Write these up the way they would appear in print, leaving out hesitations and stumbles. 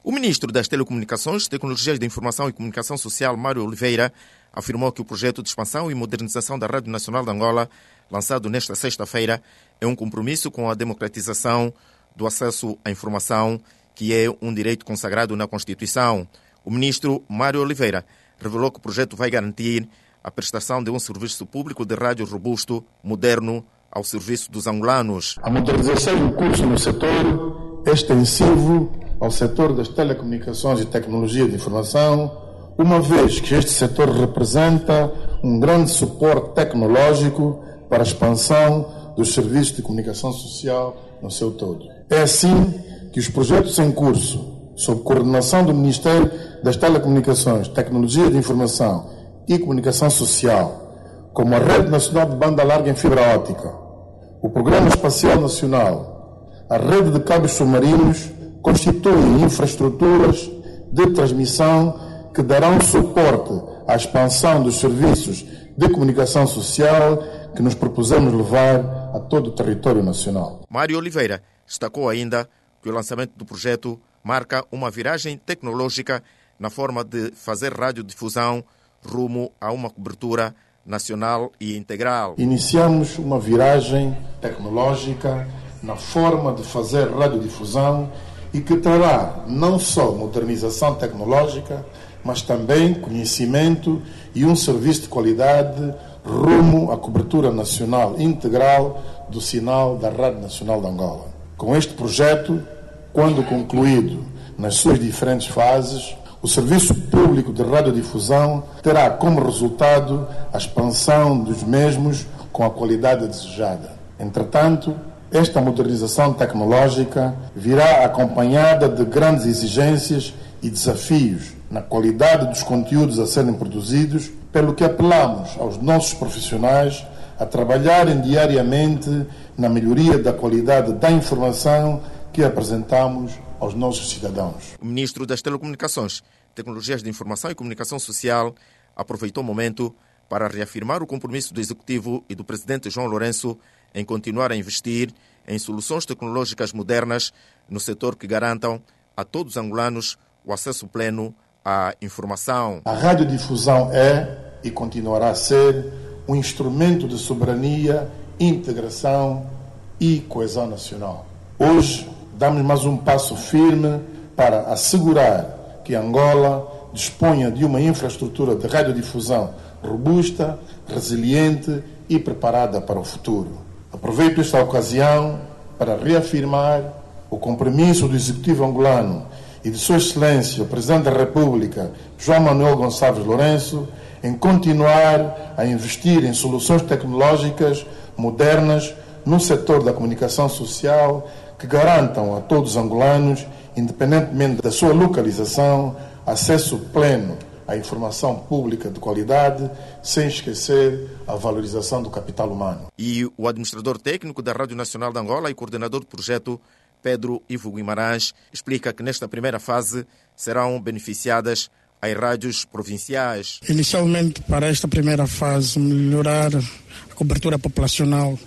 O ministro das Telecomunicações, Tecnologias de Informação e Comunicação Social, Mário Oliveira, afirmou que o projeto de expansão e modernização da Rádio Nacional de Angola, lançado nesta sexta-feira, é um compromisso com a democratização do acesso à informação, que é um direito consagrado na Constituição. O ministro Mário Oliveira revelou que o projeto vai garantir a prestação de um serviço público de rádio robusto, moderno, ao serviço dos angolanos. A modernização em curso no setor é extensivo ao setor das telecomunicações e tecnologia de informação, uma vez que este setor representa um grande suporte tecnológico para a expansão dos serviços de comunicação social no seu todo. É assim que os projetos em curso, sob coordenação do Ministério das Telecomunicações, Tecnologia de Informação e Comunicação Social, como a Rede Nacional de Banda Larga em Fibra Óptica, o Programa Espacial Nacional, a Rede de Cabos Submarinos, constituem infraestruturas de transmissão que darão suporte à expansão dos serviços de comunicação social que nos propusemos levar a todo o território nacional. Mário Oliveira destacou ainda que o lançamento do projeto marca uma viragem tecnológica na forma de fazer radiodifusão rumo a uma cobertura nacional e integral. Iniciamos uma viragem tecnológica na forma de fazer radiodifusão e que trará não só modernização tecnológica, mas também conhecimento e um serviço de qualidade rumo à cobertura nacional integral do sinal da Rádio Nacional de Angola. Com este projeto, quando concluído nas suas diferentes fases, o Serviço Público de Radiodifusão terá como resultado a expansão dos mesmos com a qualidade desejada. Entretanto, esta modernização tecnológica virá acompanhada de grandes exigências e desafios na qualidade dos conteúdos a serem produzidos, pelo que apelamos aos nossos profissionais a trabalharem diariamente na melhoria da qualidade da informação que apresentamos aos nossos cidadãos. O ministro das Telecomunicações, Tecnologias de Informação e Comunicação Social aproveitou o momento para reafirmar o compromisso do Executivo e do Presidente João Lourenço em continuar a investir em soluções tecnológicas modernas no setor que garantam a todos os angolanos o acesso pleno à informação. A radiodifusão é e continuará a ser um instrumento de soberania, integração e coesão nacional. Hoje, damos mais um passo firme para assegurar que Angola disponha de uma infraestrutura de radiodifusão robusta, resiliente e preparada para o futuro. Aproveito esta ocasião para reafirmar o compromisso do Executivo angolano e de Sua Excelência, o Presidente da República, João Manuel Gonçalves Lourenço, em continuar a investir em soluções tecnológicas modernas no setor da comunicação social que garantam a todos os angolanos, independentemente da sua localização, acesso pleno à informação pública de qualidade, sem esquecer a valorização do capital humano. E o administrador técnico da Rádio Nacional de Angola e coordenador do projeto, Pedro Ivo Guimarães, explica que nesta primeira fase serão beneficiadas as rádios provinciais. Inicialmente, para esta primeira fase, melhorar a cobertura populacional,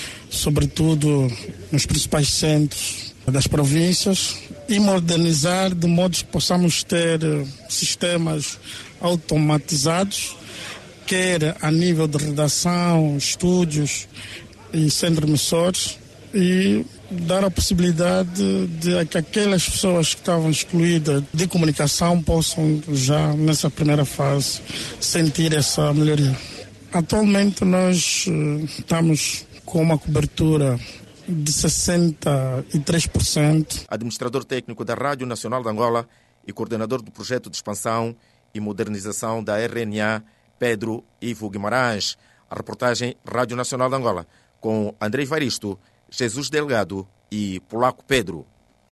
sobretudo nos principais centros das províncias, e modernizar de modo que possamos ter sistemas automatizados, quer a nível de redação, estúdios e centro emissores, e dar a possibilidade de que aquelas pessoas que estavam excluídas de comunicação possam já, nessa primeira fase, sentir essa melhoria. Atualmente nós estamos com uma cobertura de 63%. Administrador técnico da Rádio Nacional de Angola e coordenador do projeto de expansão e modernização da RNA, Pedro Ivo Guimarães. A reportagem Rádio Nacional de Angola, com André Varisto, Jesus Delgado e Polaco Pedro.